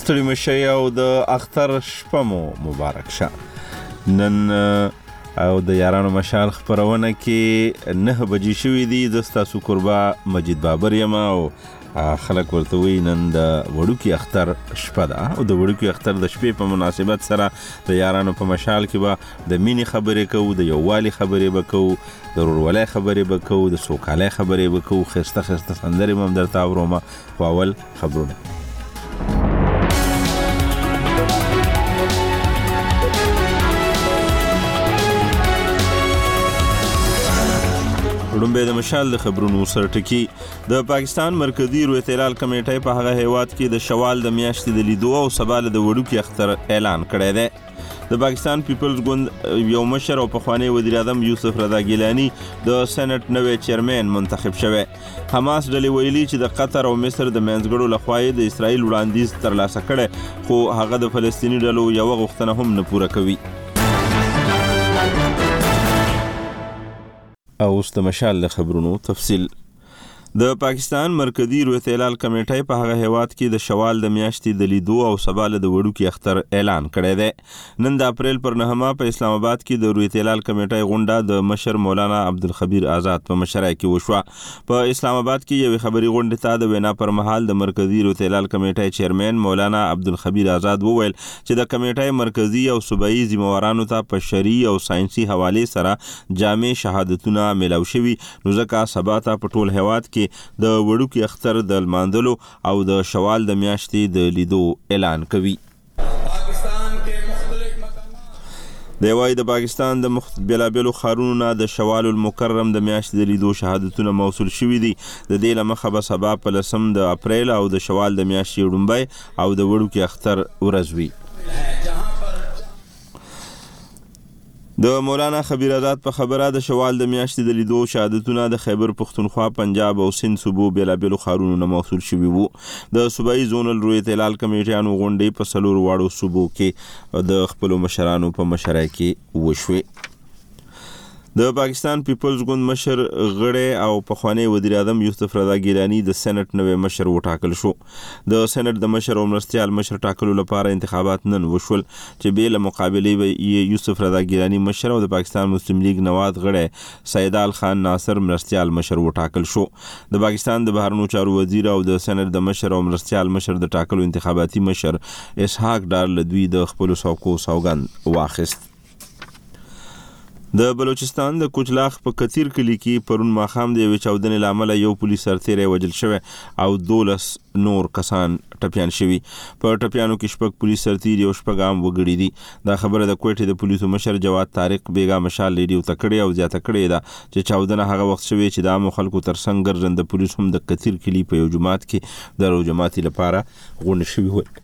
ستړي مشي او د اختر شپه مو مبارک شه. نن او د یارانو مشال خبرونه کې 9 بجې شوې دي. زه ستاسو قربا مجید بابر یم او خلک ورته وایي نن د وړوکي اختر شپه ده او د وړوکي اختر د شپې په مناسبت سره د یارانو په مشال کې به د مینې خبرې کوو، د یووالي خبرې به کوو، د ورورولۍ خبرې به کوو، د سوکالۍ خبرې به کوو، ښایسته ښایسته سندرې به هم درته اورو. خو اول خبرونه. وړومبی د مشال د خبرونو سرټکی. د پاکستان مرکزی رویت هلال کمیټې په هغه هیواد کې د شوال د میاشتې د لیدو او سبا د وړوکي اختر اعلان کړی دی. د پاکستان پیپلز ګوند یو مشر او پخوانی وزیر اعظم یوسف رضا ګیلانی د سېنات نوی چیرمن منتخب شوی. حماس ډلې ویلي چې د قطر او مصر د منځګړو لخوا د اسرائیل وړاندیز ترلاسه کړي، خو هغه د فلسطیني ډلو یو غوښتنه هم نه پوره کوي. او اوس د مشال د خبرونو تفصیل. د پاکستان مرکزی رویت هلال کمیټې په هغه هیواد کې د شوال د میاشتې د لیدو او سبا د وړوکي اختر اعلان کړی دی. نن د اپریل پر 9 په اسلام آباد کې د رویت هلال کمیټې غونډه د مشر مولانا عبدالخبیر آزاد په مشرۍ کې وشوه. په اسلام آباد کې یو خبري غونډه ته د وینا پر مهال د مرکزی رویت هلال کمیټې چیرمن مولانا عبدالخبیر آزاد وویل چې د کمیټې مرکزی او صوبایي ذمہوارانو ته په شرعي او ساينسي حواله سره جامع شهادتونه ملاو شوي، نو ځکه سبا ته په ټول هیواد کې د وړوکي اختر د لمانځلو او د شوال د میاشتې د لیدو اعلان کوي. د پاکستان د بېلابېلو ښارونو نه د شوال المکرم د میاشتې د لیدو شهادتونه موصول شوي دي. د دې له مخه به سبا په 10 د اپریل او د شوال د میاشتې وړومبی او د وړوکي اختر ورځ وي. د مولانا خبیر آزاد په خبره د شوال د میاشتې د لیدو شهادتونه د خیبر پختونخوا، پنجاب او سند صوبو بېلابېلو ښارونو نه موصول شوي وو. د صوبایي زونل رویت هلال کمیټیانو غونډې په 4 واړو صوبو کې د خپلو مشرانو په مشرۍ کې وشوې. د پاکستان پیپلز ګوند مشر غړی او پخوانی وزیر اعظم یوسف رضا ګیلانی د سېنات نوی مشر وټاکل شو. د سېنات د مشر او مرستیال مشر ټاکلو لپاره انتخابات نن وشول چې بې له مقابلې به یوسف رضا ګیلانی مشر او د پاکستان مسلم لیگ نواز غړی سیدال خان ناصر مرستیال مشر وټاکل شو. د پاکستان د بهرنیو چارو وزیر او د سېنات د مشر او مرستیال مشر د ټاکلو انتخاباتي مشر اسحاق ډار له دوی د خپلو سوګند واخیست. د بلوچستان د کوچلاخ په کثیر کلی کې پرون ماښام د یوې چاودنې له امله یو پولیس سرتیری وژل شوی او 12 نور کسان ټپیان شوي. په ټپیانو کې 6 پولیس سرتیري او 6 عام وګړي دي. دا خبره د کوټې د پولیسو مشر جواد طارق بیګا مشال لیډیو ته کړې او زیاته کړې ده چې چاودنه هغه وخت شوې چې د عامو خلکو ترڅنګ ګرځنده پولیس هم د کثیر کلی په یو جماعت کې د روجماتي لپاره غونډ شوي وو.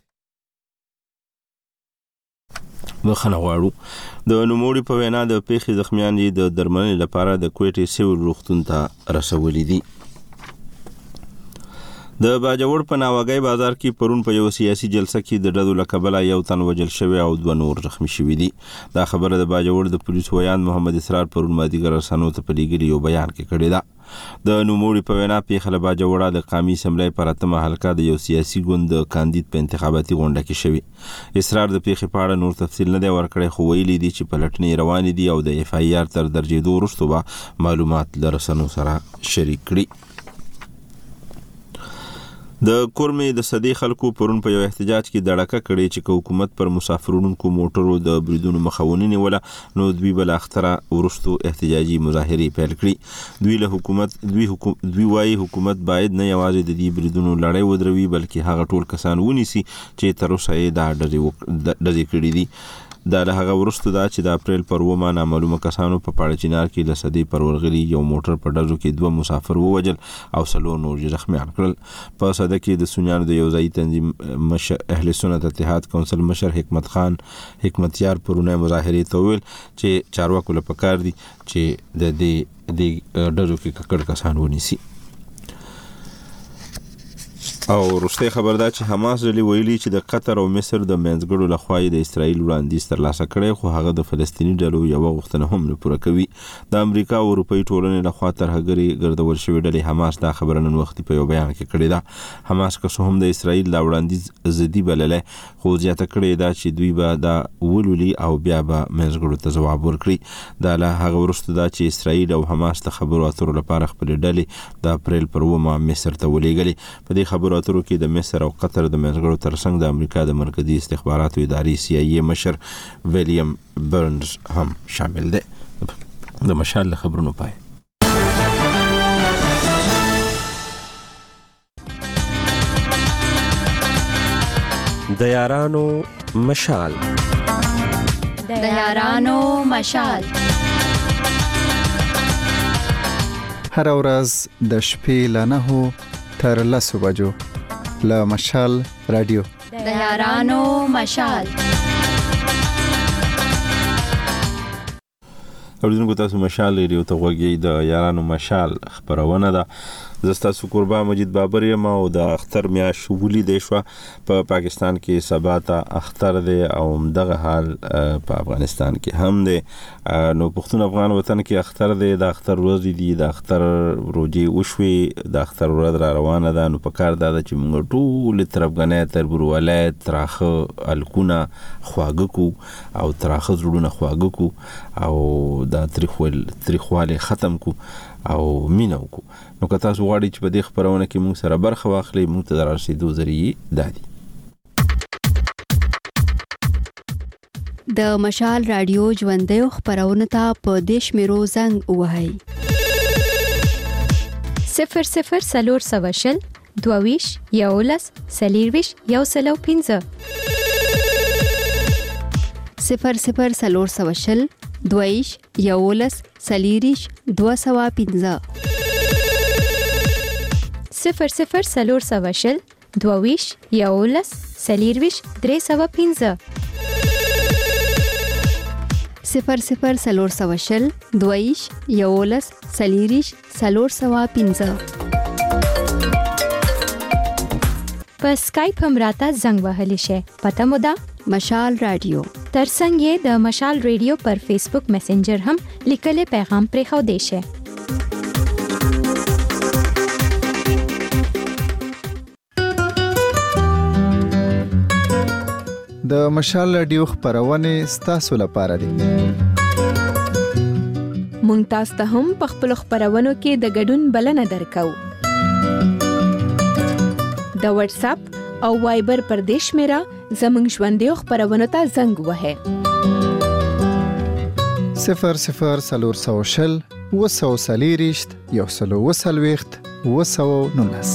بخښنه غواړو. د نوموړي په وینا د پیښې زخمیان یې د درملنې لپاره د کوټې سیول روغتون ته رسولي دي. د باجوړ په ناوګۍ بازار کې پرون په یو سیاسي جلسه کې د ډزو له کبله یو تن وژل شوی او 2 نور زخمی شوي دي. دا خبره د باجوړ د پولیسو ویان محمد اسرار پرون مازدیګر رسنیو ته په لیږلي یو بیان کې کړې ده. د نوموړي په وینا پیښه له باجوړه د قومي اسمبلۍ پر 8مه حلقه د یو سیاسي ګوند د کاندید په انتخاباتي غونډه کې شوی. اسرار د پیښې په اړه نور تفصیل نه دی ورکړی، خو ویلي دي چې پلټنې روانې دي او د FIR تر درجېدو وروسته به معلومات له رسنیو سره شریک کړي. د کورمې د صدې خلکو پرون په یو احتجاج کې دړکه کړې چې حکومت پر مسافرونکو موټرو د بریدونو مخه ونه نیوله، نو دوی بالاخره وروستو احتجاجي مظاهرې پیل کړي. دوی وایي حکومت باید نه یوازې د دې بریدونو لړۍ ودروي بلکې هغه ټول کسان ونیسي چې تر اوسه یې دا ډزې کړي دي. دا له هغه وروسته ده چې د اپریل پر 9 نامعلومه کسانو په پاړچینار کې له صدې پر ورغلي یو موټر په ډزو کې 2 مسافر ووژل او 4 نور زخمیان کړل. په صده کې د سنیانو د یو ځایي تنظیم مشر اهل سنت اتحاد کونسل مشر حکمتیار پرونه مظاهرې ته ویل چې چارواکو له پکار دي چې د دې ډزو کې ککړ کسان ونیسي. او وروستۍ خبر دا چې حماس ډلې ویلي چې د قطر او مصر د منځګړو لخوا د اسرائیل وړاندیز ترلاسه کړی، خو هغه د فلسطیني ډلو یوه غوښتنه هم نه پوره کوي. د امریکا او اروپایي ټولنې لخوا ترهګرې ګرځول شوې ډلې حماس دا خبره نن وختي په یو بیان کې کړې ده. حماس که څه هم د اسرائیل دا وړاندیز ضدي بللی، خو زیاته کړې ده چې دوی به دا ولولي او بیا به منځګړو ته ځواب ورکړي. دا له هغه وروسته ده چې اسرائیل او حماس د خبرو اترو لپاره خپلې ډلې د اپریل پر 9 مصر ته ولېږلې. په دې خبرو اترو کې د مصر او قطر د منځګړو ترڅنګ د امریکا د مرکزي استخباراتو ادارې CIA مشر ویلیام برنز هم شامل دی. د مشال خبرونو پای. د یارانو مشال. د یارانو مشال. هر ورځ د شپې له 9 تر 10 بجو له مشال رادیو. د یارانو مشال. اوریدونکو تاسو مشال رادیو ته غوږی. د یارانو مشال خبرونه ده. زستا قربا مجید بابر یم او د اختر میاش ولید شو په پاکستان کې سبا ته اختر دی او دغه حال په افغانستان کې هم دی. نو پښتون افغان وطن کې اختر دی، د اختر ورځ دی، د اختر روزي وشوي، د اختر ورځ را روانه ده. نو په کار دا چې موږ ټول طرفګنې تر بروالای تراخه الکونه خواږه کو او تراخه زړونه خواږه کو او د تاریخواله ختم کو او مینو کو. نو که تاسو غواړئ چې په دې خبرونه کې موږ سره برخه واخلئ، موږ ته دررسېدو ذریعې دادي. د مشال رادیو ژوندیو خبرونه ته په دیش میرو زنګ وهاي 00 سلور سواشل دوویش یولس سلیرویش یوسلو 15 00 سلور سواشل دویش یولس سلیریش 215 00 سلور سواشل دوویش یولس سلیرویش 315 00 سلور سواشل دویش یولس سلیریش 315 په سکایپ هم راته زنګ وهلی شي. پته مو ده مشال رادیو. ترڅنګ یې د مشال رادیو پر فیسبوک میسنجر هم لیکل پیغام پرې خو دی شي. د مشال رادیو خبرونه ستاسو لپاره دي. مونږ تاسو ته هم په خپل خبرونو کې د ګډون بلنه درکو. د واتس اپ او وایبر پر دیش میرا زمنګ ژوندیو خبرونو ته زنګ وهه 00 سلور سواشل وسو سلیریشت یوسلو وسلويخت وسو نونس.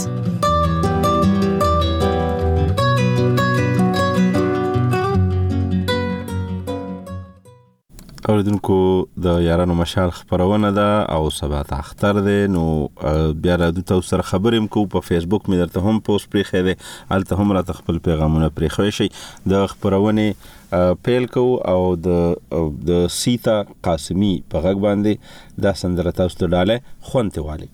اوریدونکو د یارانو مشال خبرونه ده او سبا ته اختر دی. نو بیا راځو تاسو سره خبرې مکو. په فیسبوک مې درته هم پوسټ پرې خې ده، الته هم راته خپل پیغامونه پرې خوښ شي. د خبرونه پیل کو او د سیتا قاسمی په غږ باندې دا سندره تاسو ته ډاله خونته والی.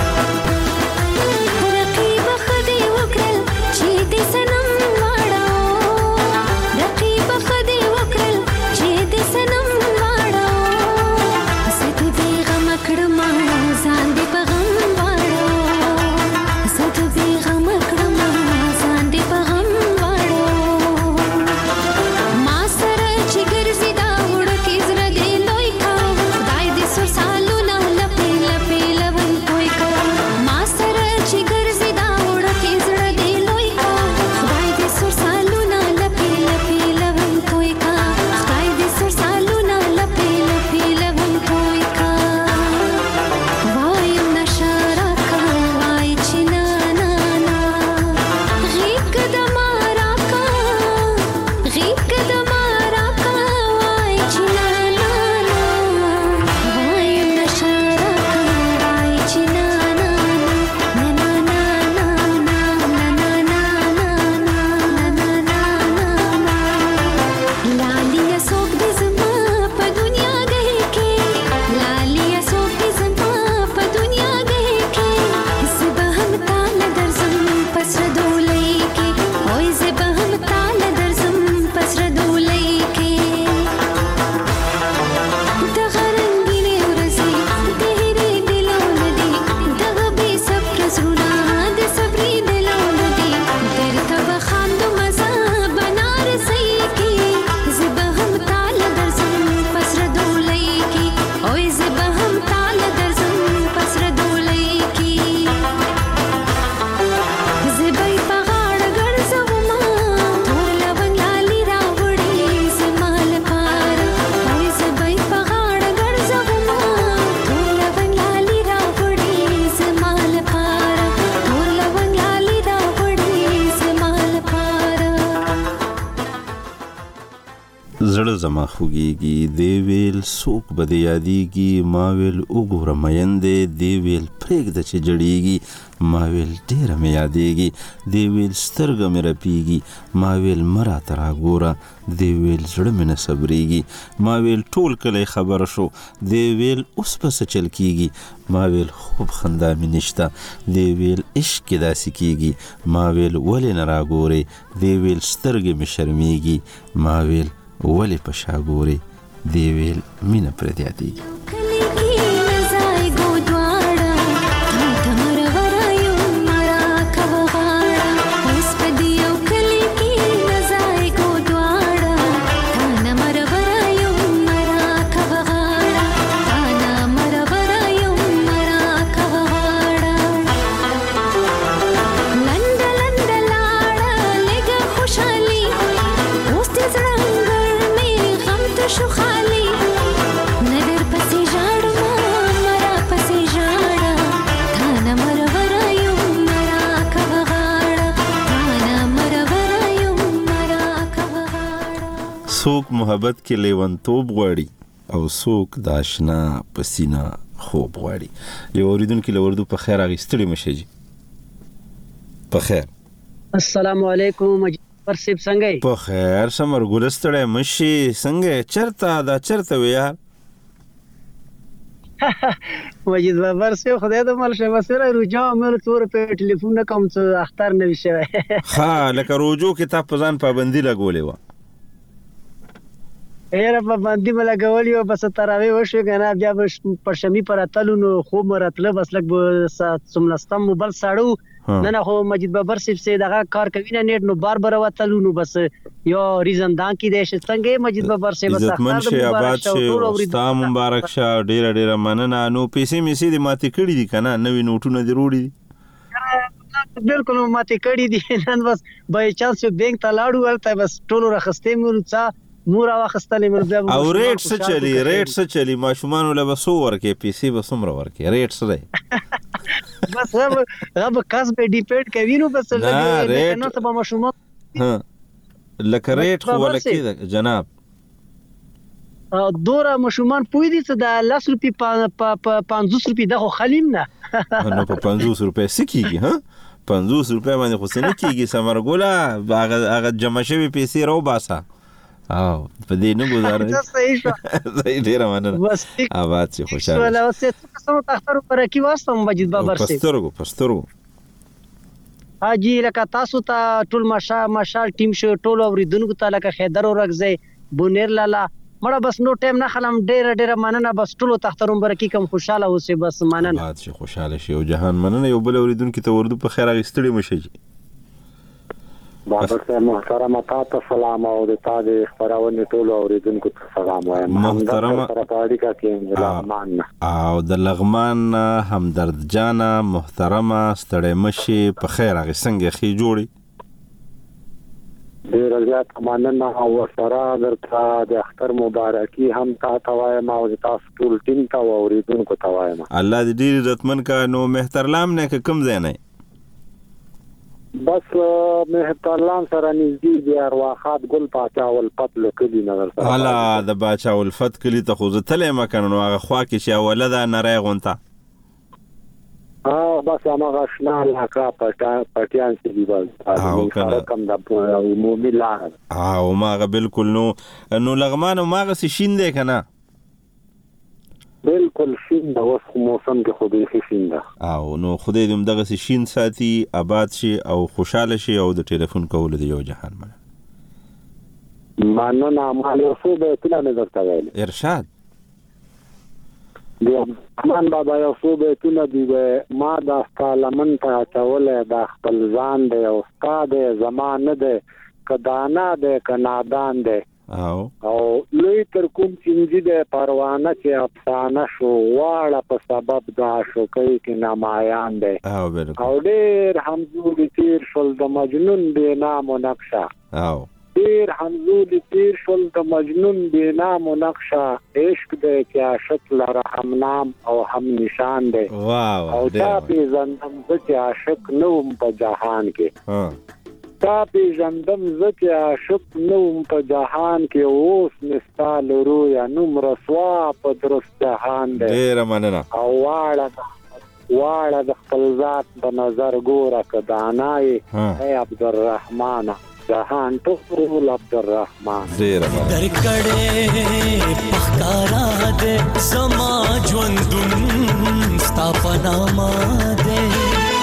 رقیب خدای وکړل چې دې سنم واړو زړه زما خوږیږي دی ویل څوک به دې یادیږي ما ویل وګوره میندې دی ویل پرېږده چې جړیږي ما ویل ډېره مې یادیږي دی ویل سترګه مې رپیږي ما ویل مه راته راګوره دی ویل زړه مې نه صبرېږي ما ویل ټول کلی خبر شو دی ویل اوس به څه چل کېږي ما ویل خوب خندا مې نشته دی ویل عشق کې داسې کېږي ما ویل ولې نه راګورې دی ویل سترګې مې شرمېږي ما ویل ولې په شا ګورې دی ویل مینه پرې زیاتېږي څوک محبت کې لیونتوب غواړي او څوک د آشنا په سینه خوب غواړي. یو اوریدونکي له اردو په خیر اخیستلی مشه جی په خیر. السلام علیکم مجبر صاحب څنګه په خیر سمر ګلستړی مشي څنګه چرته دا چرته وی یار مجید بابر صاحب خدای دې مال شه مسره رجا مل تور په ټلیفون کوم څه اختر نه وشه ها لکه روجو کې تا په ځان پابندي لګولې و ایره په باندې ملګولې او بس تراوی وشو کنه بیا په شمی پر اتلو نو خو مرتله بس لګ سملستم موبایل ساړو نه خو مجید بابر صاحب سي دغه کار کوي نه نیټ نو بار وتلو نو بس یو ریزن دان کې د څنګه مجید بابر صاحب بس اختر د مبارک شو ستا مبارک شه ډېر مننه. نو پیسې مې سي د ماتې کړې دي کنه نوې نوټونه دي روړي دي بالکل ماتې کړې دي نن بس بای چانس بینک ته لاړو ولته بس ټولو راخستې مونږ څا مور واخستلې مر بیا او ریټ څه چلی ماشومان له وسو ورکه پیسې به سمره ورکه ریټ سره بس هغه کاس به ډیپند کوي نو بس لګي نه ته ماشومان ها لکه ریټ خو ولکه جناب دورا ماشومان پوي دي چې د 10 روپی په 50 روپی دغه خلیم نه نو په 50 روپی سکیږي ها 50 روپی باندې خو سن کیږي سمرګولا هغه جمع شوی پیسې راو باسا او په دې نه گزاره صحیح شو ډیر مننه آباد شي خوشاله ولا اوسه څه تختر پر کی واسطه مجید بابر سي پسترګو حاجی لکه تاسو ته ټول ماشال ټیم شو ټول اوریدونکو ته لکه خیدر ورغځي بونیر لالا مړه بس نو ټیم نه خلم ډیر مننه بس ټول تخترون برکی کم خوشاله اوسه بس مننه آباد شي خوشاله شي او جهان مننه یو بل اوریدونکو ته ورده په خیر اغستړي مشي بابر صاحب محترم تاسو سلام او د تاسو خبرونه ټول اوریدونکو ته سلام وایم محترم پاریکا کې لغمان او د لغمان همدرد جانا محترمه ستړی مشي په خیر هغه څنګه خي جوړي ډیر زیات مننه او سره درته د اختر مبارکي هم تاسو وایم او تاسو ټول ټیم ته اوریدونکو ته وایم الله دې ډیر عزتمن کا نو محترم نه کم ځای نه بس محترم سره نږدې دی ارواحات ګل پاچا ولفت لکلی نظر سره الا د باچا ولفت کلی ته خو زتلې مکنه نو هغه خوا کې چې ولدا نری غونتا بس هغه شنا لاکا پټیان سي دی بس کم د عمومي لار ماغه بالکل نو لغمان ماغه شین دی کنه بالکل شین دا اوس موسم کې خو به شین دا او نو خدای دې دغه شین ساتي آباد شي او خوشاله شي او د ټلیفون کول دی یو جهان مننه مال رسو به کله نه درته ویل ارشاد دی مان بابا یو څو به کله دی ما دا ستالمن ته چولې دا خپل ځان دی او استاد زمانه دی کدانا دی کنادان دی او لوی تر کوم چنجي د پروانه چې افسانه شو واړه په سبب دا شو کوي کې نمایان دی او ډېر همزوري تیر شول د مجنون بې نام و نقشه ډېر همزوري تیر شول د مجنون بې نام و نقشه عشق دی چې عاشق لره هم نام او هم نشان دی او چا پېژندم زه چې عاشق نه وم په جهان کې تا پیژندم زه چې عاشق نوم په جهان کې اوس مې ستا له رویه نوم رسوا په درست جهان دی. ډېره مننه. او واړه د خپل ذات په نظر ګوره که دانا یې ای عبدالرحمنه جهان ټول عبدالرحمن. ډېره مننه. درکړې پخکارا دې زما ژوندون ستا په نامه دی.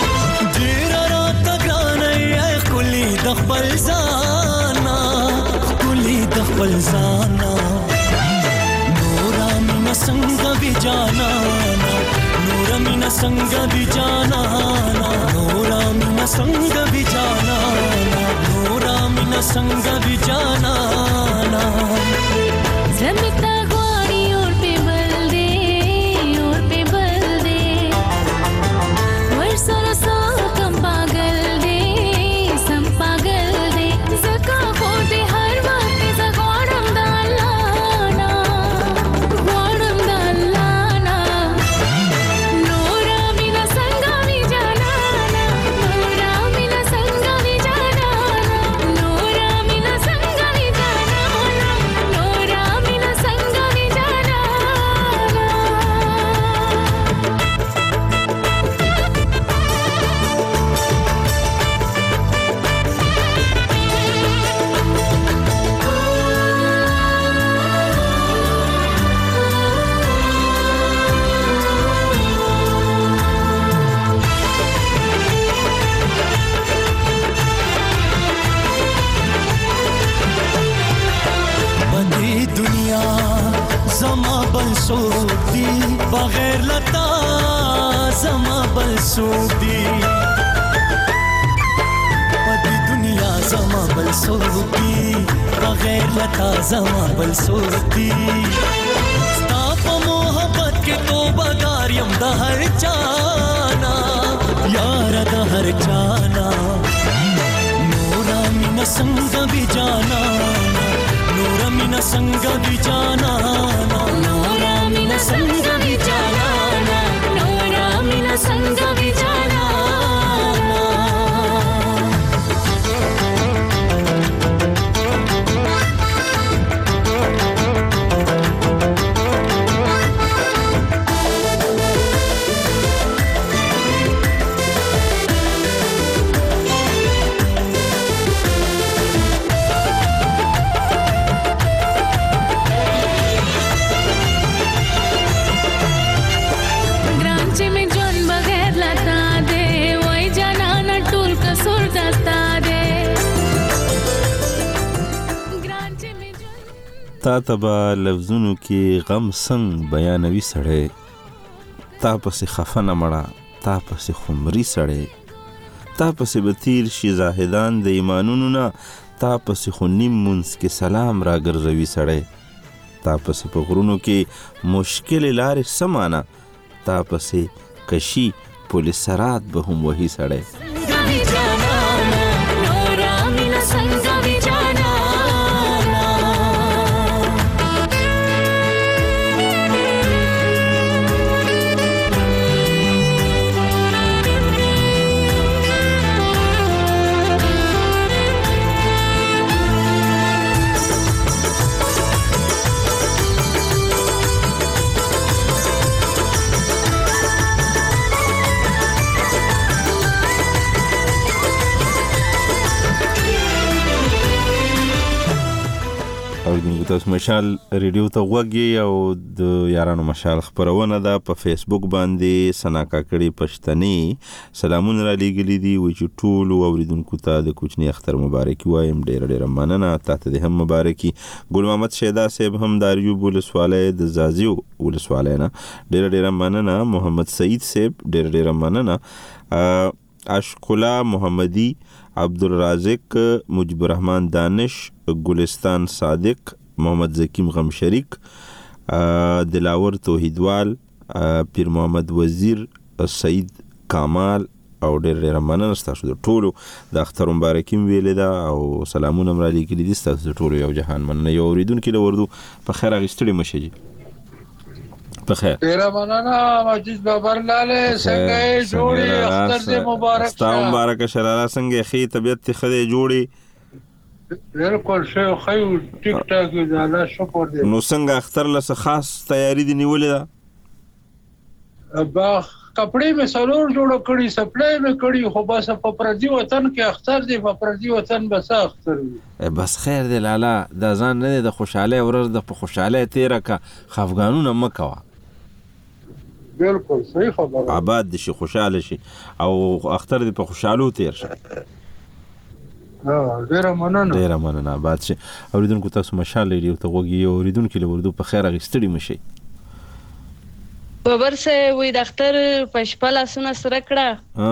د خپل ځانا ښکلي د خپل ځانا نورا مینا څنګه بي جانا نورا مینا څنګه بي جانا نورا مینا څنګه بي جانا نورا مینا څنګه بي جانا زمتا غواړي اور په بل دې اور په بل دې ور سره سا کم پاگل بغیر لتا زما بل سوق دی پدې دنیا زما بل سوق دی بغیر لتا زما بل سوق دی ستا په محبت کې توبه دار یم د هر چانا یار د هر چانا نورا مینا څنګه بي جانا نورا مینا څنګه بي جانا نورا مینا څنګه بي جانا نورا مینا څنګه بي جانا تا تبا لفظونو کې غم څنګ بیانوي سړی تا پسې خفه نه مړه تا پسې خمري سړی تا پسې به تیر شي زاهدان د ایمانونو نه تا پسې خو نیم منځ کې سلام را ګرځوي سړی تا پسې په غرونو کې مشکل لارې سمانه تا پسې کشي پولیس سرات به هم وهي سړی تاسو مشال ریډیو ته غوږی او د یارانو مشال خبرونه ده په فیسبوک باندې سنا کاکړي پښتني سلامونه را لېږلي دي و چې ټول اوریدونکو ته د کوچنی اختر مبارکي وایم. ډېر مننه تاسو ته هم مبارکي. ګل محمد شیدا صاحب هم داریو ولسوالۍ د زازیو ولسوالۍ نه ډېر مننه. محمد سعید صاحب ډېر مننه. اشکولا محمدی عبدالرازق مجيب الرحمن دانش گلستان صادق محمد زکیم غم شریک دلاور توحیدوال پیر محمد وزیر سعید کمال او ډېر مننه تاسو د ټولو د اختر مبارکیم ویلې ده او سلامونه مر علی کلی دي تاسو ټولو یو جهان مننه. یو اوریدونکو له وردو په خیر اغستړي مشجي بخیر ډیره مننه مجید بابرلاله څنګه جوړي اختر دې مبارک شه تاسو مبارک شه لاله څنګه خې طبيعت خدای جوړي بالکل شه خو ټیک ټاک دی الله شکر دې نو څنګه اختر له خاص تیاری دی نیولې ده با کپڑے می سرور جوړ کړی سپلای می کړی خو بس په پردي وطن کې اختر دی په پردي وطن بس اختر دی بس خیر دی لاله د ځان نه د خوشاله ورځ د خوشاله تیرا کا خفګانونه مکوا بالکل صحیح خبره آباد دي شي خوشاله شي او اختر دی په خوشالو تیر شه ډیره مننه آباد شي اوریدونکو تاسو مشال لري او ته وګي اوریدونکو له وردو په خیر غستړي مشي بابر سے وی دختر پشپلا سونه سرکړه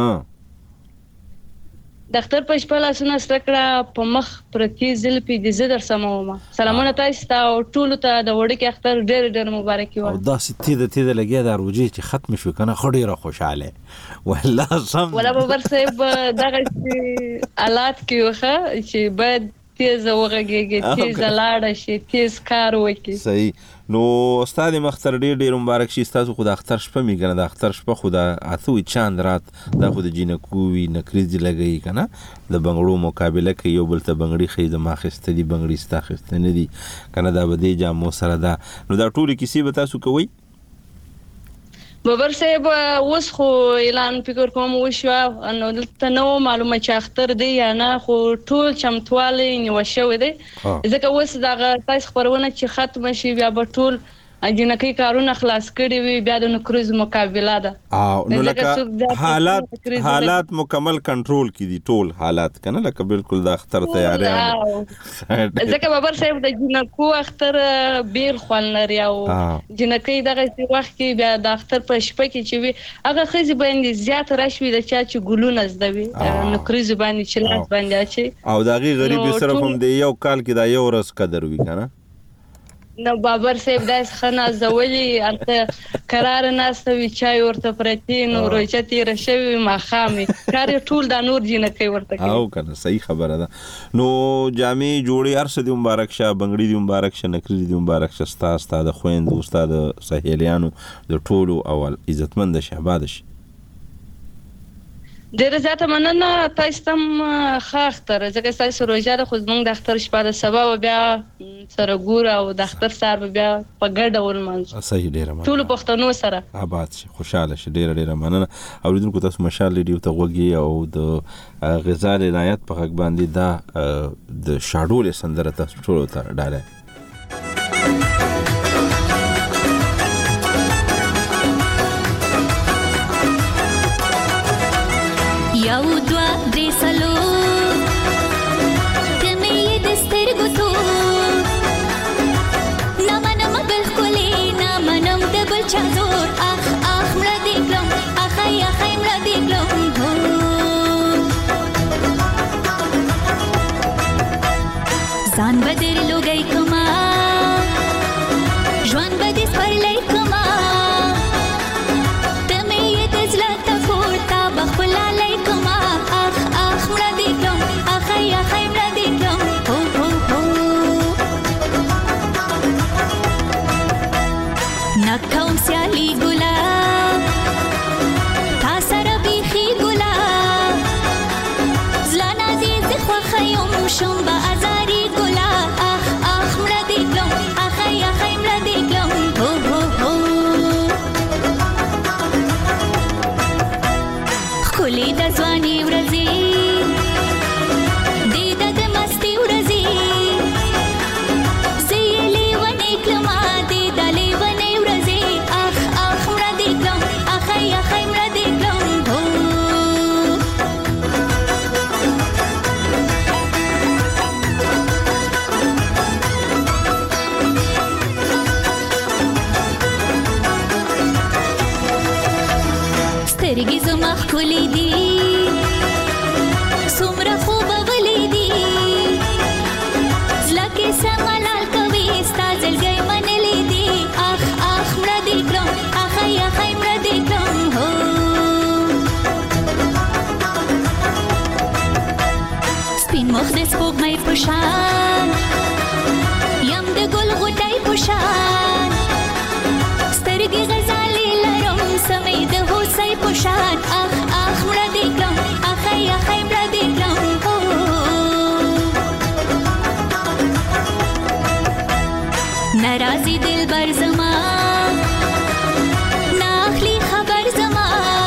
دختر پشپلا سونه سرکړه په مخ پرتی زل پی د زدر سموما سلامونه تاسو ته او ټول ته د وړکې اختر ډېر مبارک وي او دا ستې د لګیا د روجي چې ختم شو کنه خډيره خوشاله والله سم ولا بابر صاحب دغه حالات کې وخه چې باید تیز وغږیږي تیز لاړ شي تیز کار وکړي صحیح نو استاد مختر ډېر مبارک شي تاسو خو د اختر شپه میګنه د اختر شپه خو د اتوي چاند رات د خو د جینکووي نکریز لګي کنه د بنگړو مقابله کوي یو بل ته بنگړي خې د ماخسته دي بنگړي ستاخسته نه دي کنه دا بده جامو سره دا نو دا ټول کیسې به تاسو کوي بابر صاحب اوس خو اعلان فکر کوم وشو نو دلته نو معلومه چې اختر دی یا نه خو ټول چمتوالي نیوشو دی ځکه اوس دا تاسو خبرونه چې ختم شي بیا به ټول جنکی کارونه خلاص کړي وي بیا د نکروز مقابله ده نو لکه حالات مکمل کنټرول کړي ټول حالات کنه لکه بالکل د اختر تیاری ځکه بابر صاحب د جنکو اختر بیل خوان لري او جنکی دغه وخت کې بیا د اختر په شپه کې چې وي هغه خزي باندې زیات راشوي د چا چې ګلونه زدوي نکروز باندې چې لاس باندې اچي او دغه غریب صرف هم د یو کال کې دا یو ورځ قدر وي کنه نو بابر صاحب داس خنا زولي انت قرار ناستوي چای ورته پرتی نو روچتي رشوي مخامي کار ټول د نور جنکی ورته کوي او کنه صحیح خبره ده نو جامع جوړي ارس دی مبارک شه بنگړي دی مبارک شه نکري دی مبارک شه استاد خويند استاد سهيليانو د ټولو اول عزتمند شهباد شي ډیره زیاته مننه تاسو تم خاطر ځکه تاسو روزه د خود مونږ د اختر شپه د سبا بیا سره ګور او د اختر سار بیا په ګډه ولمنځ صحیح ډیره مننه ټول پښتنو سره آباد شي خوشاله شي ډیره مننه اوریدونکو تاسو مشال لري ته وګي او د غزال عنایت په حق باندې دا د شاډول سندره تاسو ټول ته ډاله یو دوا درې سلو کمې د سترګو تو نه منم بل کولې نه منم د بل چا زور اخ مړه دې کړم اخای مړه دې کړم ځان بدر لوګي کما ژوند بدې سپړلې کما تمې د زلتا کوټا بخلا نکوم سیالی ګلا تا سره بیخي ګلا زلانا دې زخوا خيوم شوم با ازاري ګلا اخ مړه دې کړم اخای مړه دې کړم خولې د ځواني ورځي دې د مستی ورځي سیلې ونه کړم دې دلې ونه ورځي اخ مړه دې کړم اخای مړه دې کړم سترګې زما ښکلې دي څومره خوب غلې دي زړه کې سملال کوي ستا زړګی منلې دي اخ مړه دې کړم اخای مړه دې کړم سپین مخ د سپوږمۍ په شان یم د ګل غوټۍ په شان سترګې خوږې غزالې لرم سمې د هوسۍ په شان اخ اخ مړه دې کړم اخی اخی مړه دې کړم ناراضي دلبر زما ناخلی خبر زما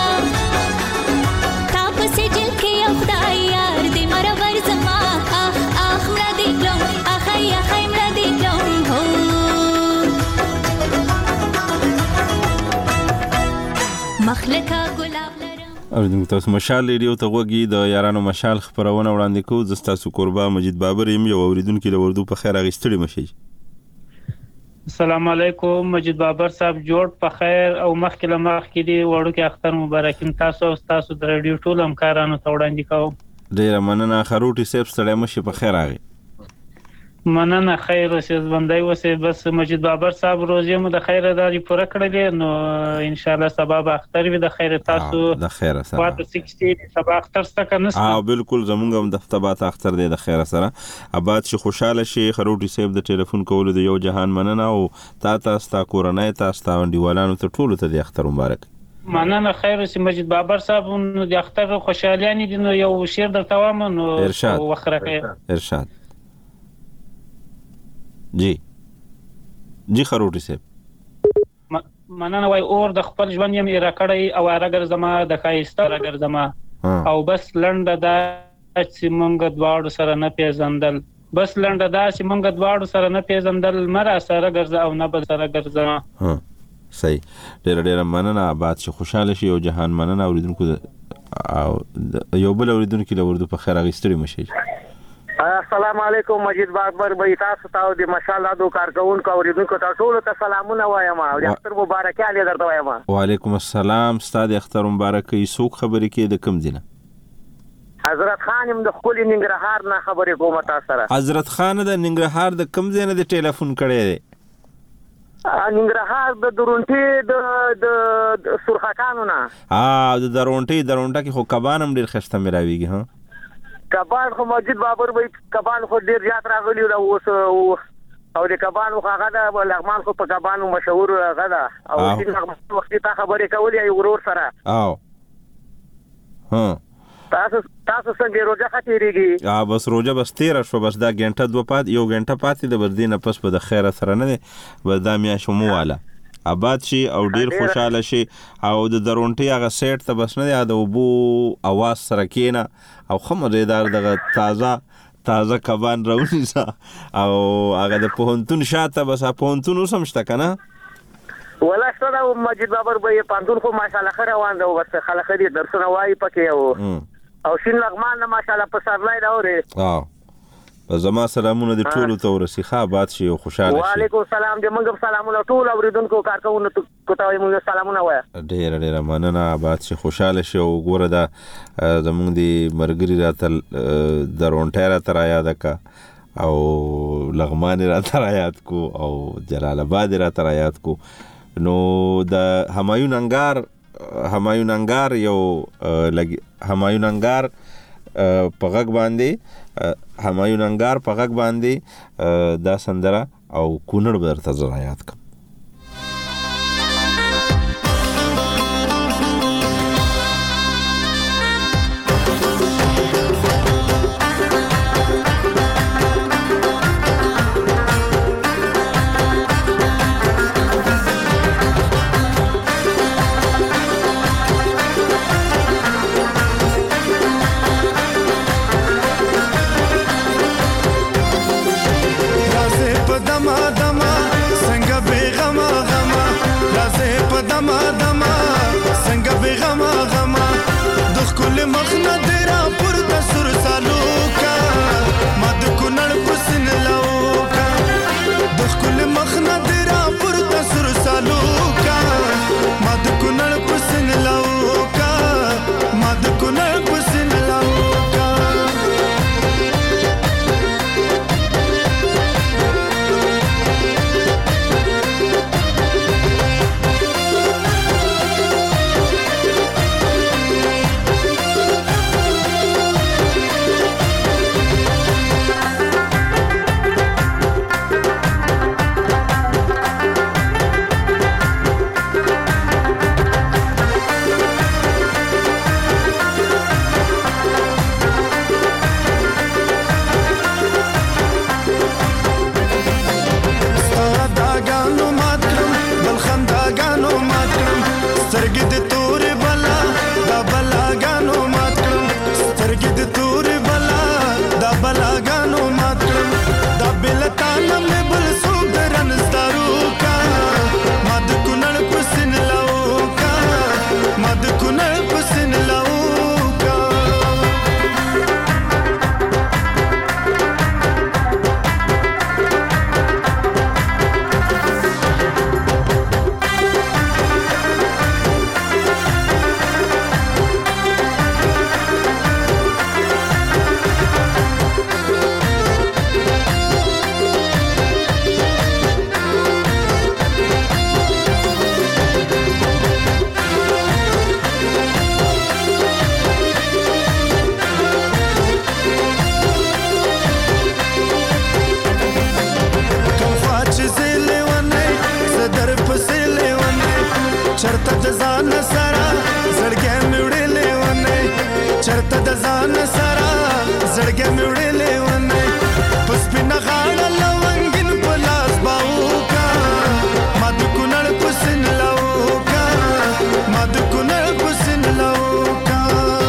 تا پسې جل کې یو خدای یار دې مرور زما اخ اخ مړه دې کړم اخی اخی مړه دې کړم مخلکه ګلاب اوریدونکو تاسو مشال ریډیو ته غوږی د یارانو مشال خبرونه وړاندې کوو. زه ستاسو کوربه مجید بابر یم. یو اوریدونکو له اردو په خیر اغوستړي مشي. السلام علیکم مجید بابر صاحب جوړ په خیر او مخکې له مخکې دی وړو کې اختر مبارک تاسو او تاسو د ریډیو ټول همکارانو ته وړاندې کوم. ډیره مننه خروټي صاحب ستړی مشي په خیر راغی. مننه خیر اوسې ژوندۍ اوسې بس مجید بابر صاحب روزي مو د خیر داري پوره کړلې نو ان شاء الله سبا به اختر وي د خیر تاسو د خیر سره واته 60 سبا اختر څخه نسته بالکل زمونږ هم د تبات اختر دی د خیر سره آباد شي خوشاله شي. خروټي صاحب د ټلیفون کولو د یو جهان مننه او تاسو کورنۍ تاسو انډیوالانو ته ټول ته د اختر مبارک. مننه خیر اوسې مجید بابر صاحب نو د اختر خوشاليانې دي نو یو شعر درته وایم نو وخره ارشاد جی خروټي صاحب مننه وای اور د خپل ژوند یم راکړی او راګر زما د خایسته راګر زما او بس لنډه دا چې مونږ دواړو سره نه پیژندل بس لنډه دا چې مونږ دواړو سره نه پیژندل مرا سره ګرځه او نه بل سره ګرځه. صحیح ډېر مننه آباد شي خوشاله شي او جهان مننه اوریدونکو او یو بل اوریدونکو له اردو په خیر اغوستړي مشي. السلام علیکم مجید بابر بھائی تاسو ته د ماشاءالله دو کارکونکو اوریدونکو ته ټول ته سلامونه وایم او د اختر مبارکي علي درته وایم. وعلیکم السلام ستاسو اختر مبارکي څوک خبرې کې د کوم دینه؟ حضرت خان د خپل ننګرهار نه خبرې کوم تاسو سره. حضرت خان د ننګرهار د کوم ځای نه د ټلیفون کړی دی؟ ننګرهار د درونټي د سرخکانو نه. د درونټي کې خو کبان هم ډیر خسته مراويږي. ها کبان خو مجید بابر وای کبان خو ډیر زیات راغلی او اوس او د کبان خو هغه د لغمان خو په کبانو مشهور غدا او چې وخت ته خبرې کولې یو ورور سره او تاسو څنګه روزه خاطرېږي؟ بس روزه بس 13 شو بس دا غنټه دوه پات یو غنټه پاتې د بردینه پس په د خیره سره نه دی بس دا میا شمواله آباد شي او ډیر خوشاله شي او د درونټي هغه سیټ ته بس نه دی د وبو اواز سره کېنه او خمرېدار دغه تازه کبان راونیسه او هغه د پوهنتون شاته بس پوهنتون اوس هم شته که نه؟ ولا شته مجید بابر به پوهنتون خو ماشاءالله ښه روان دی بس خلک دې درسونه وایي پکې او شین لغمان نه ماشاءالله په سرلای راوري. زما سلامونه د ټولو ته ورسي ښه آباد شي او خوشاله شي. وعلیکم السلام دې موږ سلامونه ټول اوریدونکو کارکونکو ته موږ سلامونه وایو. ډېر مننه آباد شي خوشاله شي او ګوره دا زموږ د مرګري راته درونټی راته رایاده که او لغمان راته رایاد کو او جلال آباد راته رایاد کو نو د همایون انګار یو همایون انګار په غږ باندې همایون انګار په غږ باندې دا سندره او کونړ به درته زه یاد کړم. زړګې مې وړلې ونه په سپینه غاړه لونګین په لاس باوکا ما د کونړ په سین لاوکا ما د کونړ په سین لاوکا.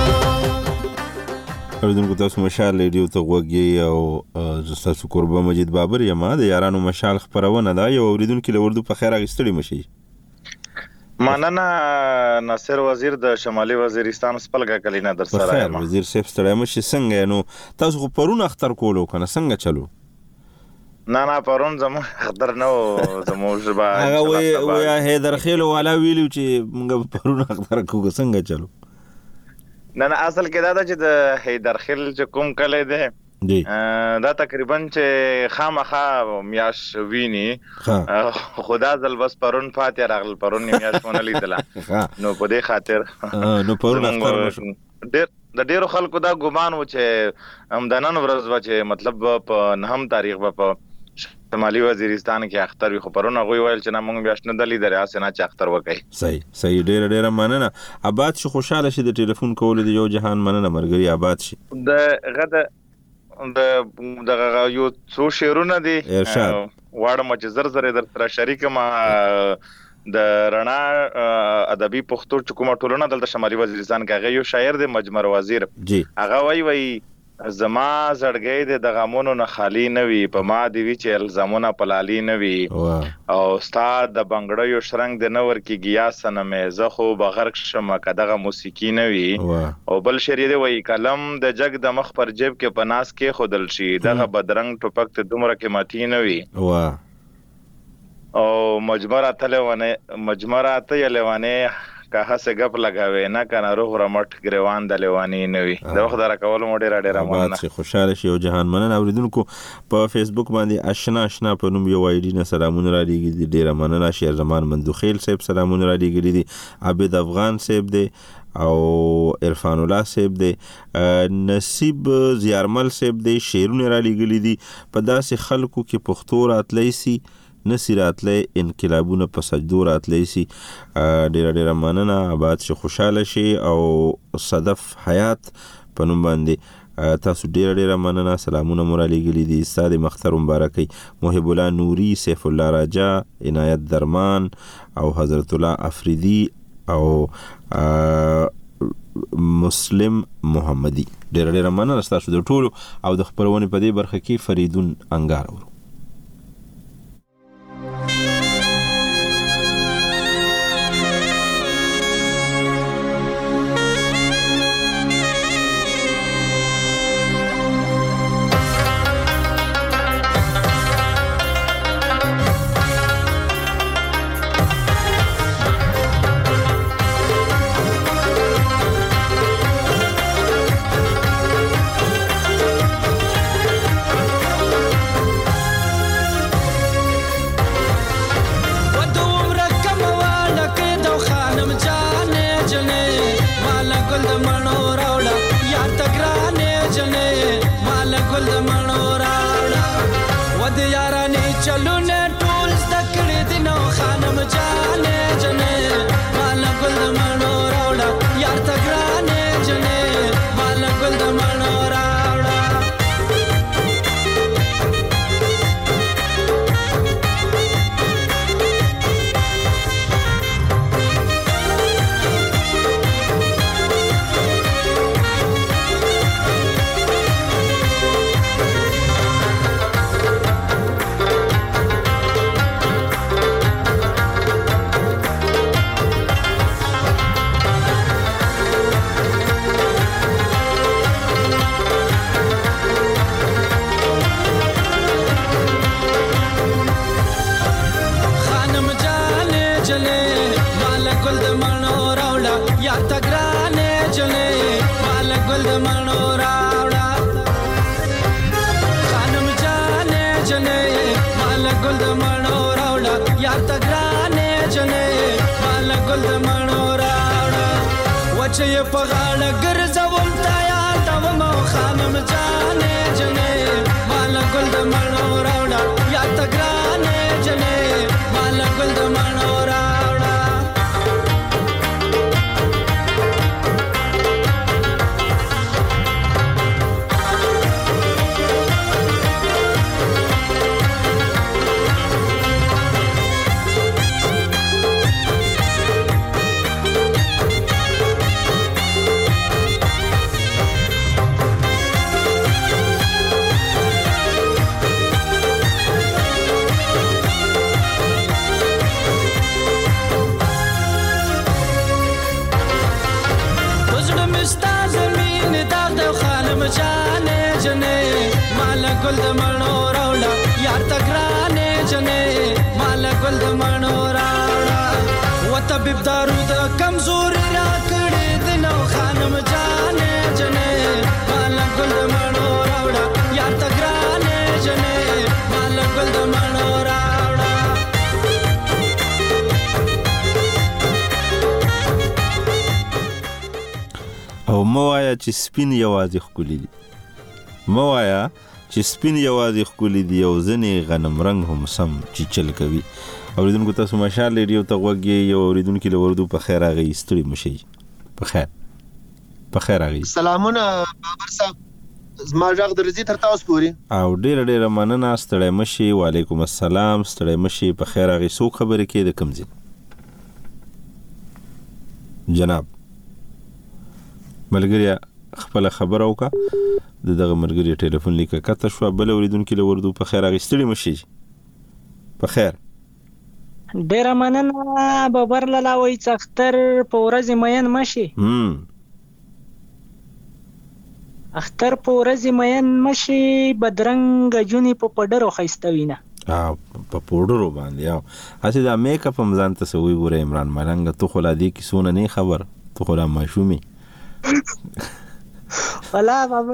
اوریدونکو تاسو مشال ریډیو ته غوږی او تاسو قربا مجید بابر یم د یارانو مشال خبرونه دا یو اوریدونکو له اردو په خیر اغستړي مشي. مننه ناصر وزیر د شمالي وزیرستان سپلګه کلینا در سره یم. وزیر صاحب ستړی مشي څنګه نو تاسو خو پرون اختر کولو کنه څنګه چلو؟ نه پرون زمو اختر نو زمو شبا هغه ویا هیدر خیل والا ویلو چې موږ پرون اختر کوو څنګه چلو؟ نه اصل کې دا چې د هیدر خیل چې کوم کله ده دا تقریبا چې خامخا میاش ویني خدا ځل بس پرون فاتح راغل پرون میاش مونږ لیدله نو په دې خاطر نو پرون اختر د ډیرو خلکو دا ګمان و چې امدانن ورځ و چې مطلب په 9 تاریخ په شمالي وزیرستان کې اختر وي خو پرونه غوي ویل چې نه مونږ بیا شنه دلی دریا سينه چې اختر وکړي. صحیح ډېر مننه. آباد شو خوشاله شي د ټلیفون کول دی یو جهان مننه مرګري آباد شي. د غد د یو څو شعرونه دي واړه مچ زر در سره شریک ما د رڼا ادبي پښتو کومه ټولنه دلته شمالي وزیرستان کې هغه یو شاعر دی مجمر وزیر هغه وای زما زړګي د غمونو نه خالی نه وي په ما دی وی چې الزامونه پلالي نه وي او استاد د بنگړیو شرنګ د نور کې گیا سنمه زه خو بغرق شم کداغه موسیقي نه وي او بل شعر دی وای کلم د جګ د مخ پر جیب کې پناس کې خودل شي دغه بدرنګ ټوپک ته دومره کې ماتي نه وي او مجمره ته یلوانه که هڅه غپ لگاوي نه کنه روح رمټ گریوان د لیوانی نه وي د وخت را کول مو ډیر مننه. خوشاله شي او جهان مننه. اوریدونکو په فیسبوک باندې آشنا په نوم یو وایډی نه سلامونه را لګي ډیر مننه. شیر زمان مندوخیل صاحب سلامونه را لګي دي عابد افغان صاحب دی او عرفان الله صاحب دی نصیب زیارمل صاحب دی شیرونه را لګي دي په داسې خلکو کې پښتو راتلی سي نصیرات له انقلابونه په سجدو راتلی سي. ډیر مننه. آباد شي خوشاله شي او صدف حیات په نوم باندې تاسو ډیر مننه. سلامونه مورالي ګلی دي استاد مختار مبارکي محب الله نوري سیف الله راجا عنایت درمان او حضرت الله افریدي او مسلم محمدي ډیر مننه تاسو د ټولو او د خبرونه په دې برخه کې فریدون انګار ورو. چې په غاړه ګرځول تا یاد و مو خانم جانې جنې مال ګل د مڼو راوړه یا تګرانې جنې مال ګل د مڼو راوړه ګل د مڼو راوړه یار ته ګرانې جنې مال ګل د مڼو راوړه و طبيب دارو د کمزوري را کړې د نو خانم جانې جنې مال ګل د مڼو راوړه یار ته ګرانې جنې مال ګل د مڼو راوړه او موایا چې سپین یوازې ښکلي دي موایا چې سپین یوازې ښکلي دي او ځینې غنم رنګ هم سم چیچل کوي اوریدونکو تاسو مشال ریډیو ته غوږ یو اوریدونکي له اردو په خیر راغی ستړي مشي په خیر راغی سلامونه بابر صاحب زما ژغ درځي تر تاسو پوري او ډېر مننه ستړي مشي وعلیکم السلام ستړي مشي په خیر راغی سو خبرې کې د کمزي جناب ملګری خپل خبر اوکا دغه ملګری ټلیفون لیکه کته شو بل اوریدونکو له وردو په خیر اغستړي مشي په خیر ډیر مننه بابر لالا وای څختر په ورځ مېن مشي اختر په ورځ مېن مشي بدرنګ جونی په پډرو خيستوینه په پودرو باندې او اسی دا میک اپ هم ځان ته سوي ګوره عمران ملنګ تو خلا دی کی سونه نه خبر تو خلا ماشومي ولا بابا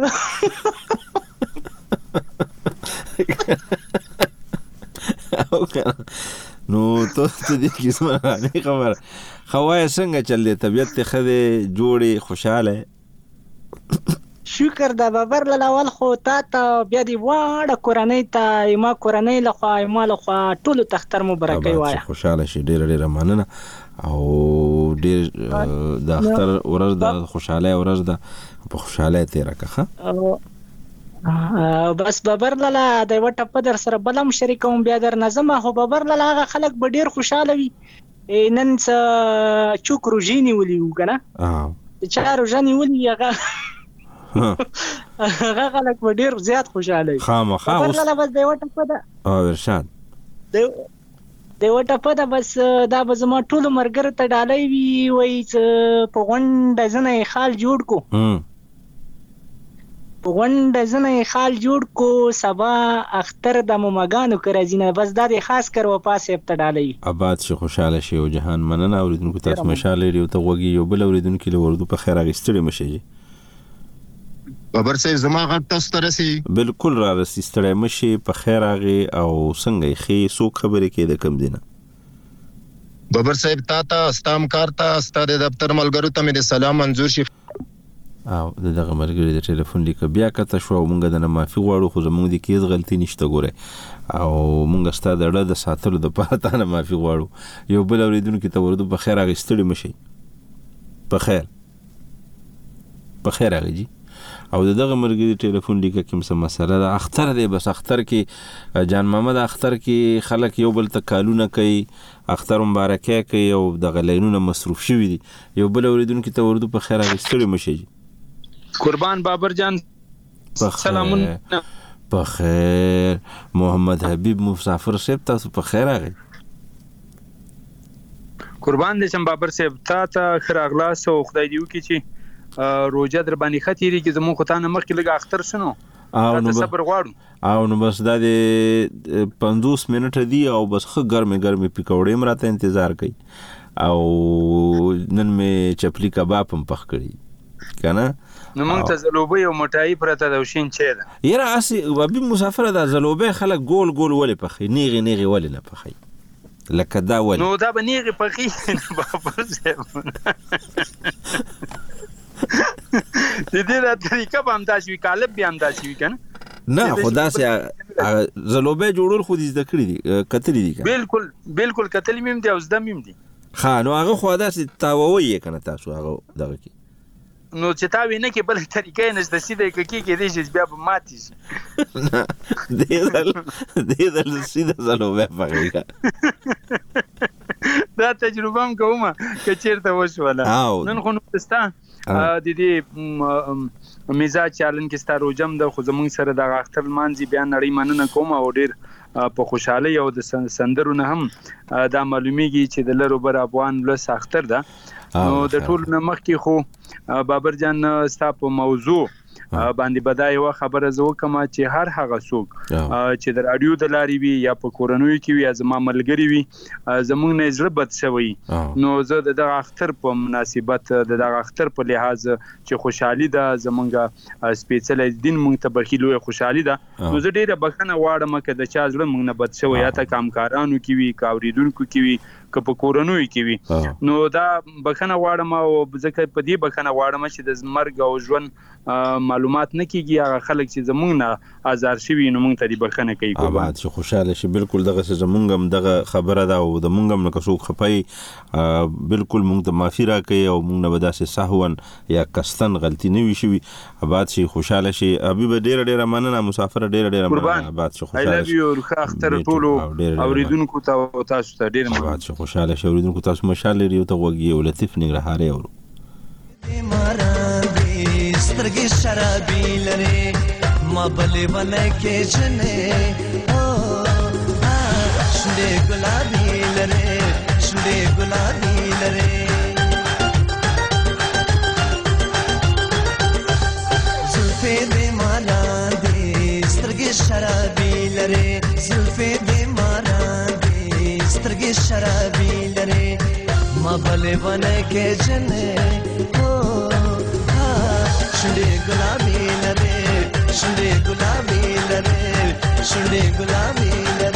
نو ته دې کی سونه نه خبر خوای څنګه چلې طبيعت ته خده جوړي خوشاله شکر دا بابر لاول خو تا بیا دی واړه کورنۍ ته ما کورنۍ له خوا ما له خوا ټول تختر مبارکي وایا خوشاله شي ډېر مننه او ډېر د اختر ورځ د خوشاله ورځ د په خوشاله تیرا که بس بابر لالا د وټه په در سره بلم شریکوم بیا در نظم خو بابر لالا هغه خلک به ډېر خوشاله وي نن څه چوک روجینی ولي وکنه چا روجینی ولي هغه هغه خلک به ډېر زیات خوشاله وي خامخا بابر لالا بس د وټه په ده ارشاد د وټه په ده بس دا به زما ټول مرګر ته ډالۍ وي وای په غونډه ځنه خال جوړ کو سبا اختر د مومګانو کرازینه بس دا د خاص کر و پاسه ابت ډالۍ آباد شي خوشاله شي او جهان مننه اوریدونکو تاسو مشاله لري ته وږي یو بل اوریدونکو له وردو په خیر اغستړي مشي بابر صاحب زما غږ تاسو ته رسي بالکل را رسي ستړی مشي په خیر اغه او څنګه خې سو خبرې کې د کم دینه بابر صاحب تا استام کارتا استاد دفتر ملګرو ته مې سلام منظور شي او دغه مرګري د ټلیفون لیک بیا کته شو مونږ د معافي غواړو خو زمونږ د کیس غلطي نشته ګوره او مونږ ستاسو د اړه د ساتلو د پاره نه معافي غواړو یو بل اوریدونکو ته ورته په خیر اغستړي مشي په خیر اغه او دغه مرګري ټلیفون لیک کوم څه مسله ده اختر دی بس اختر کې جان محمد اختر کې خلک یو بل تکالونه کوي اختر مبارکه کوي او دغه لینونه مصروف شوی دي یو بل اوریدونکو ته ورته په خیر اغستړي مشي قربان بابر جان سلامون په خیر محمد حبیب مسافر صاحب تاسو په خیر راغی قربان دې شم بابر صاحب تا خراغلاس او خدای دیو کی چې روزه در باندې خطرې کې زموږ خدانه مخکې لګ اختر شنو او صبر غواړو او نو بس د 50 منټه دی او بس خو ګرمه پکوړې مراته انتظار کوي او نن می چپلی کباب هم پخ کړی کنه نو موږ ته زلوبه او مټای پرته د وشین چي ده یره اسی وبي مسافر د زلوبه خلک ګول ولې پخې نیغي ولې نه پخې لکه دا ولې نو دا بنیغي پخې بابر صاحب دې د طریقه به هم داسې وي قالب به هم داسې وي کنه نه خدا سي زلوبه جوړول خو دې ذکر دي کتل دي بالکل کتل مم دي او زده مم دي ها نو هغه خو داسې تاووي کنه تاسو هغه دغه کې نو چې تا وینه کې بل طریقې نشته سیده کې دې چې بیا به ماتي دې سیده زلوبه پخېږي دا تجربه هم کومه چې چیرته وشوله نن خو نوستان د دې میزا چالن کې ستاره جام د خو زمونږ سره د اختر مانځي بیان نړۍ مننه کوم او ډیر په خوشاله یو د سندرونه هم دا معلومیږي چې د لرو بر افغان لس اختر ده نو د ټول نمخ کې خو بابر جان ستا په موضوع باندې بدای یو خبره زه وکم چې هر هغه څوک چې د رادیو د لاري وي یا په کورنوي کې وي زما ملګری وي زمونږ نه زړه بد شوی نو زه د دغه اختر په مناسبت د دغه اختر په لحاظ چې خوشحالي ده زمونږ سپیشل دین مونږ ته بخیلو خوشحالي ده نو زه ډیره بخنه واړم چې د چا زړه مونږ نه بد شوی یا ته کامکارانو کې وي کاوریدونکو کې وي که په کورنوي کې وي نو دا بخنه واړم او ځکه په دې بخنه واړم چې د مرګ او ژوند معلومات نه کیږي هغه خلک چې زمونږ نه آزار شوي نو مونږ ته دې بخنه کوي آباد چې خوشاله شي بالکل دغه چې زمونږ هم دغه خبره ده او د مونږ هم نه څوک خپای بالکل مونږ ته معافي راکړي او مونږ نه بداسه سهون یا کستن غلطي نه وي شي آباد شي خوشاله شي حبیب ډېر مننه مسافر ډېر مننه آباد شي خوشاله I love you ورخه اختر ټولو اوریدونکو ته تاسو ته ډېر مننه خوشاله شي اوریدونکو تاسو مشال لري او ته وګي او لطیف نګرهاري اورو سترګې شرابي لري ما بلې ونه کې جنې او شنډې ګلابي لري شنډې ګلابي لري زلفې دې مالا دې سترګې شرابي لري زلفې دې مالا دې سترګې شرابي لري ما بلې ونه کې جنې شنډې ګلابي لري شنډې ګلابي لري شنډې ګلابي لري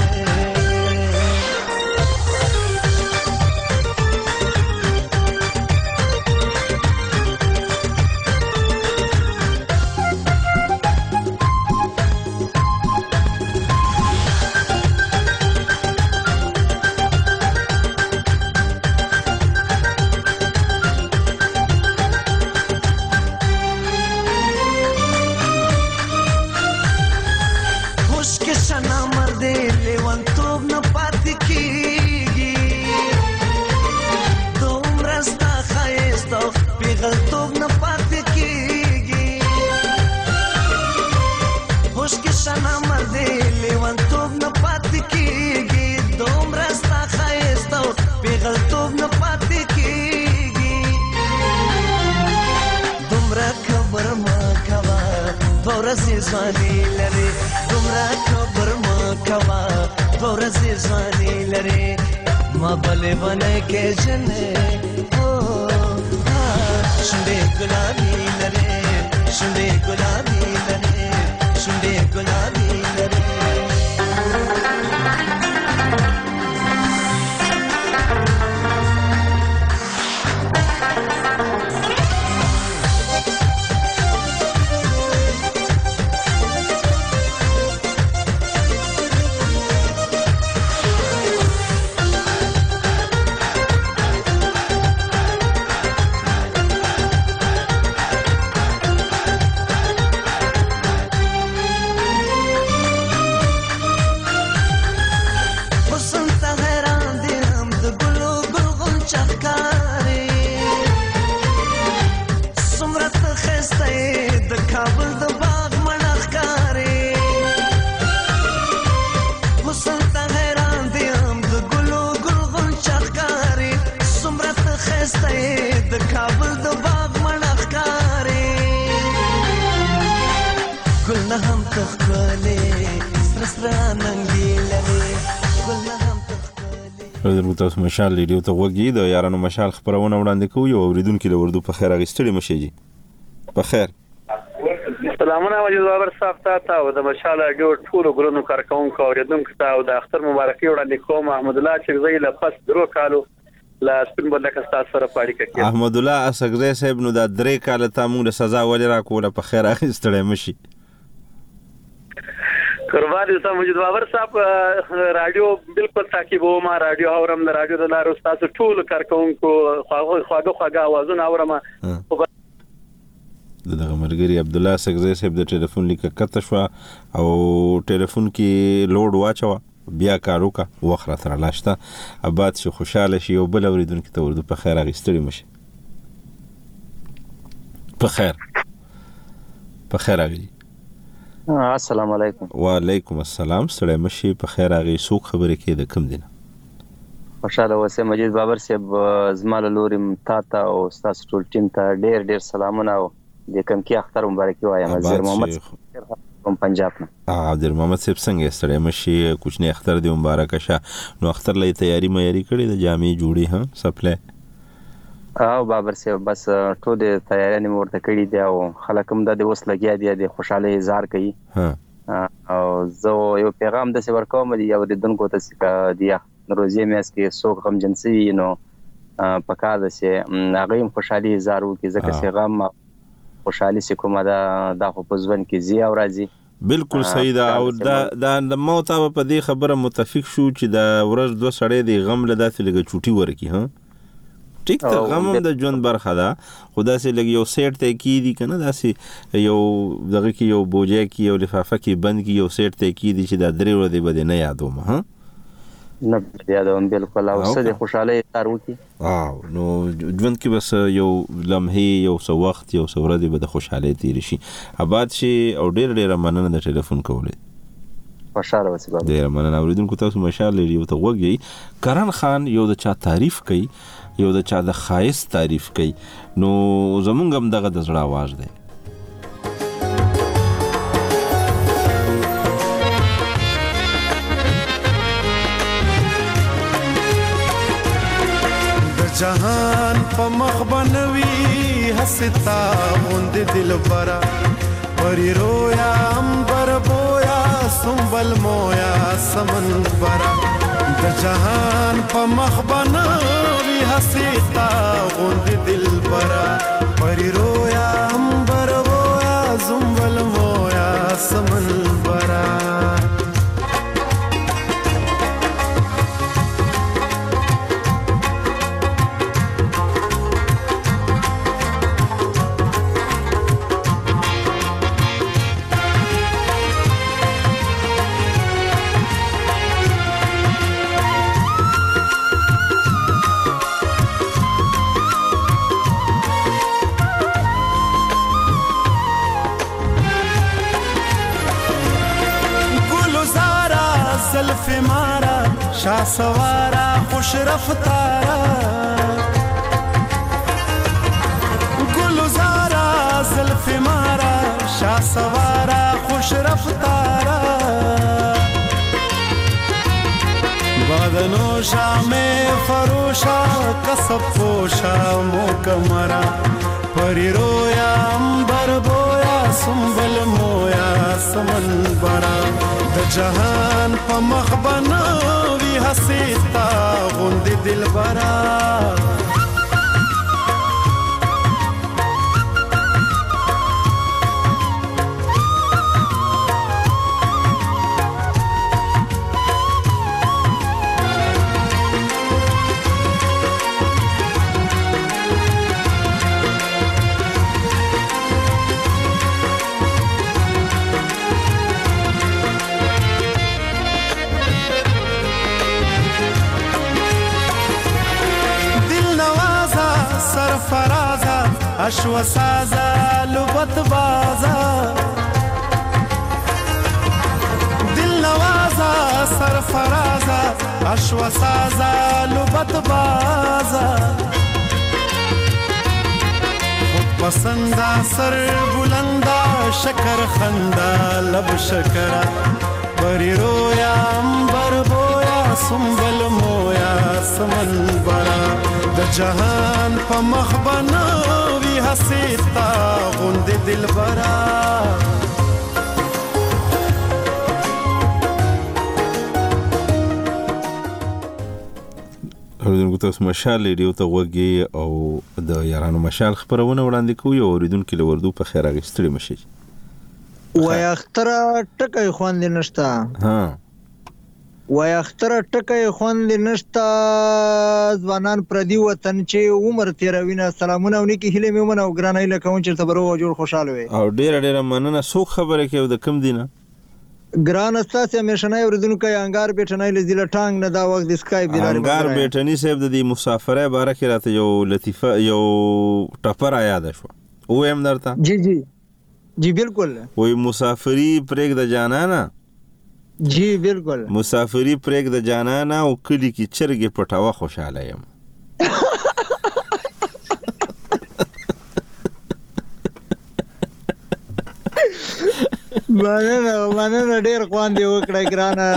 ځواني لري دومره کبر ما کوا ورځې ځواني لري ما بلې ونه کې جنې او شنډې ګلابي لري شنډې ګلابي لري شنډې ګلابي لري تاسو مشال لیدو ته وګی د یارانو مشال خبرونه وړاندې کوي او اوریدونکو د اردو په خیر اغستړي مشي جی په خیر سلامونه وجود بابر صاحب ته او د مشال اډیو ټولو ګرونو کارکونکو اوریدونکو ته او د اختر مبارکي وړاندې کوم احمد الله چغزی له پس درو کالو لا سپین بلک تاسو سره پاړی کوي احمد الله اسغزی صاحب نو د درې کال ته موږ د سزا ولې را کوله په خیر اغستړي مشي قربان دې موجود بابر صاحب رادیو بالکل تعقیب ما رادیو اورم د رادیو د لارو تاسو ټول کارکونکو خواږه आवाजونه اورم دغه مرګري عبد الله سګزی صاحب د ټلیفون لیکه کته شو او ټلیفون کې لوډ واچو بیا کارو کا وخره تر لاشته اباد شي خوشاله شي او بل اوریدونکو ته ورته په خیر اغستړي مشي په خیر اغي السلام علیکم وعلیکم السلام سړی مشي په خیر اغي سوق خبره کې د کم دینه خوشاله اوسه مجید بابر صاحب زماله لوري متا ته او تاسو ټول ټیم ته ډیر سلامونه او د کمکی اختر مبارکي وایم زیر محمد کوم پنجاب نه عبد محمد صاحب څنګه ستړی مشي کوچنی اختر دی مبارک شه نو اختر لې تیاری مېری کړې د جامې جوړې ها سپلای او بابر صاحب بس ټول د تیاری نه ورته کړې دی او خلک هم د اوس لګیا دي د خوشاله اظهار کوي او زه یو پیغام د سور کوم دی یو د دونکو ته دی روزي میاس کې څوک هم جنسي نو پکار ده چې هغه هم خوشحالي اظهار وکړي ځکه چې غم خوشحالي چې کومه دا خو په ځوان کې زی او راځي بالکل صحیح ده او دا موت په دې خبره متفق شو چې دا ورځ دوه سړی دی غم له داسې لګه چوټي ورکی ها ټیک ته غم د ژوند برخه ده خدا سي لګ یو سیټ ته کی دي کنه داسې یو دغه کې یو بوجه کې یو لفافه کې بند کې یو سیټ ته کی دي چې دا درې ورځې بده نه یادوم ها نه یادوم بالکل او څه د خوشاله تار وکي نو ژوند کې بس یو لمحه یو څو وخت یو څو ورځې به د خوشاله تیر شي آباد شي او ډېر مننه د ټلیفون کولې خوشاله وسی بابا ډېر مننه اوریدونکو تاسو مشال لري او ته وګي کرن خان یو د چا تعریف کوي یو د چا د خایس تعریف کوي نو زمونږ هم دغه د زړه आवाज دی جهان په مخ بنوي حستا غوند دل برا پری رویا امبر بویا سنبل مویا سمن برا د جهان په مخ بنوي حستا غوند دل برا پری رویا امبر بویا سنبل مویا سمن برا شاه سوارا خوش رفتارا گلزارا زلف مارا شاه سوارا خوش رفتارا بادنوشا میں فروشا کسب پوشا موکمرا پری رویا امبر بویا سنبل مویا سمن برا د جهان په مخ بنوي حسیتا غوند دل برا فرازا اشو سازا لبت بازا دل نوازا سر فرازا اشو سازا لبت بازا خود پسندا سر بلندا شکر خندا لب شکرا بری رویا امبر بویا سنبل مویا سمن برا د جهان په مخ بنوي حسیتا غوند دل برا اوریدونکو تاسو مشال ریډیو ته وګي او د یارانو مشال خبرونه وړاندې کوي اوریدونکو له وردو په خیر اغستړي مشي وای اختر ټکه خوان دي نشتا وای اختر ټکه خوان دي نشتا ځوانان پردي وطن چې عمر تیروینه سلامونه ونکي هله میمن او ګرانه له کوم چې صبر او جوړ خوشاله وي او ډیر مننه سو خبره کې د کم دینه ګران استاد مشنای اوریدونکو انګار بیٹنای لزیل ټانګ نه دا وخت د سکایپ دی انګار بیٹنی صاحب د مسافره باره کې راته یو لطیفه یو ټپر یاد شو او هم درته جی بالکل وای مسافری پرېګ د جانانا جی بالکل مسافری پرېګ د جانانا او کلی کې چرګې پټاوه خوشاله یم مننه ډیر خواندې وکړه ګرانه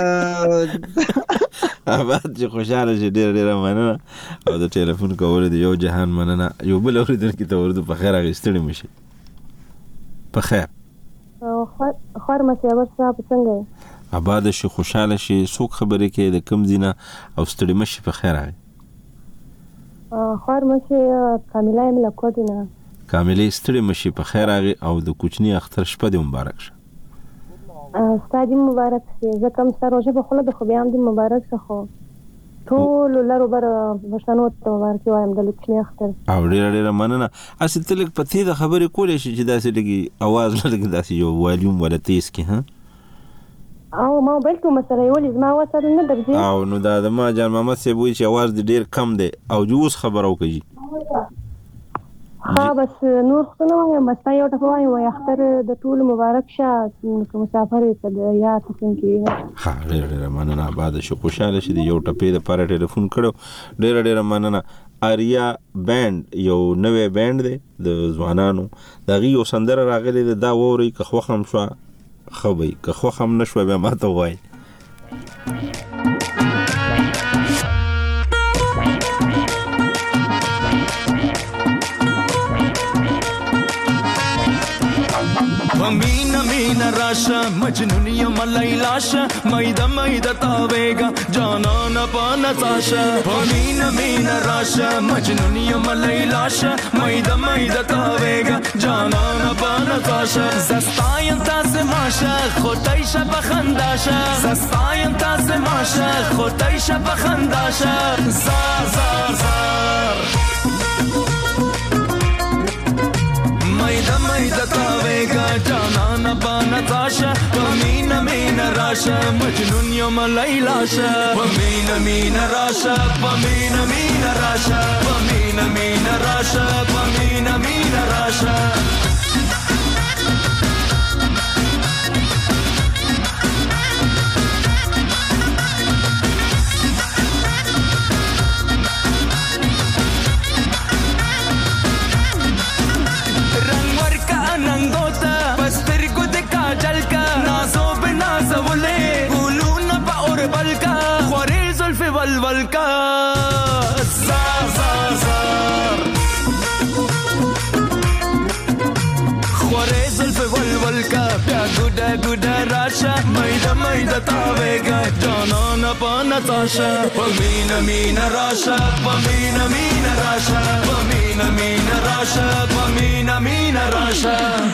بعد چې خوشاله شي ډیر مننه او د ټلیفون کولو د یو جهان مننه. یو بل اوریدونکي ته ورته په خیر اخیستړي مشي. په خیر خور مسیابر صاحب څنګه یې؟ آباد شي خوشاله شي. څوک خبرې کوي د کوم ځینه او ستړي مشي؟ په خیر راغی. خور مشي کامله یم له کوټې نه. کاملې ستړي مشي. په خیر راغی او د کوچني اختر شپه دې مبارک شه. ستا دې مبارک شي. زه کوم ستا روژه به خوله د خو بیا هم دې مبارک شه. خو ټولو لرو بره پښتنو ته مبارکي وایم د کوچني اختر. او ډېره مننه. هسې ته لږ په تېزه خبرې کولی شي چې داسې لږې اواز لږ داسې یو والیوم ولا تیز کړي. او ما موبایل کې مسله یې ولې زما اواز سره نه درځي. او نو دا د ما جان محمد صاحب وایي چې اواز دې ډېر کم دی او اوس خبره وکړي. ها بس نور خو نه وایم. بس تا یو ټکه وایم وایي اختر د ټولو مبارک شه. که مسافر یې که د یاد کتونکي ښه ډېره مننه. آباده شو خوشحاله شي. د یو ټپې دپاره ټلیفون کړو. ډېره مننه. آریا بینډ یو نوی بینډ دی د ځوانانو. د هغې یو سندره راغلې ده. دا واورئ. که خوښ هم شوه ښه به وي. که خوښ هم نه شوه بیا ما ته ووایئ. مينا مينا راشا مجنون يا ملايلاشا ميدا ميدا تاويغا جانانا بانا تاشا مينا مينا راشا مجنون يا ملايلاشا ميدا ميدا تاويغا جانانا بانا تاشا زستاين تاز ماشا خوتايشا بخنداشا زستاين تاز ماشا خوتايشا بخنداشا زار زار زار ميدا تاويغا جانانا بانا تاشا ومينا مينا راشا مجنون يوم ليلاشا ومينا مينا راشا ومينا مينا راشا ومينا مينا راشا ومينا مينا راشا والکا زار زار زار خوره زلف والکا بیا ګډه ګډه راشه ميدا ميدا تاويګا جانانا پانا تاشا پمینا مینا راشه پمینا مینا راشه پمینا مینا راشه پمینا مینا راشه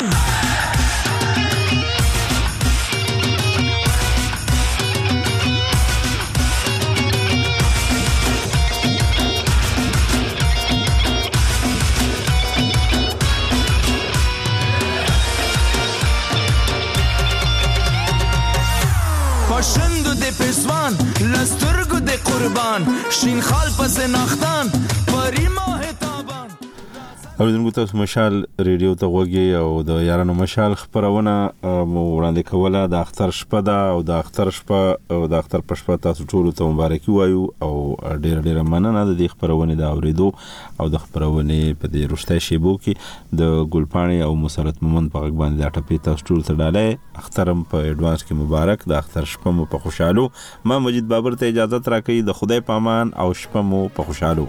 پشندو د پسوان لسترګو د قربان شین خال پس نختان پری ماه تابان. اوریدونکو تاسو مشال ریډیو ته غوږی او د یارانو مشال خبرونه مو وړاندې کوله. د اختر شپه ده او د اختر شپه او د اختر په شپه تاسو ټول ته مبارکي وایو او ډېر مننه د دې خبرونه د اوریدو او د خبرونه په دې رښتیا شیبو کې د ګلپاڼې او مسرت مومند په غږ باندې د ټپې تاسو ټول ته ډالۍ. اخترم په ایڈوانس کې مبارک. د اختر شپه مو په خوشحالو. ما مجید بابر ته اجازه راکړئ. د خدای پامان او شپه مو په خوشحالو.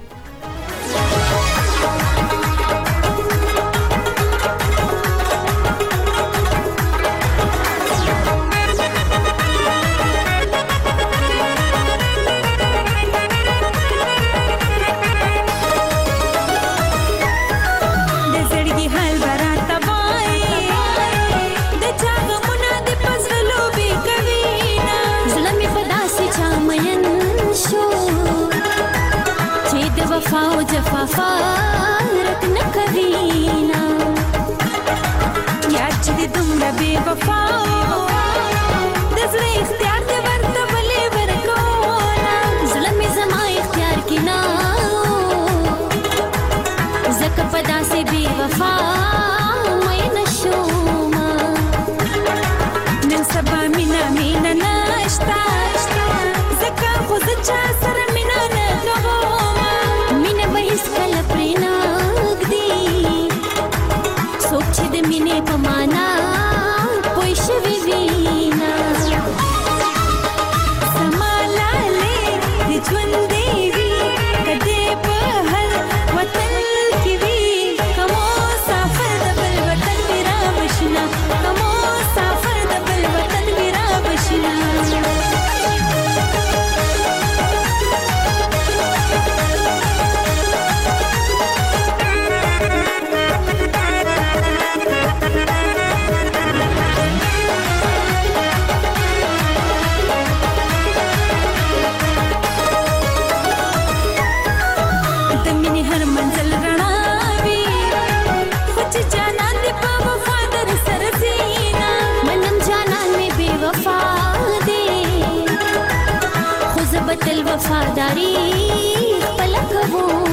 زلمي فداسي چا مين شو چې د वफादारी خپل کوو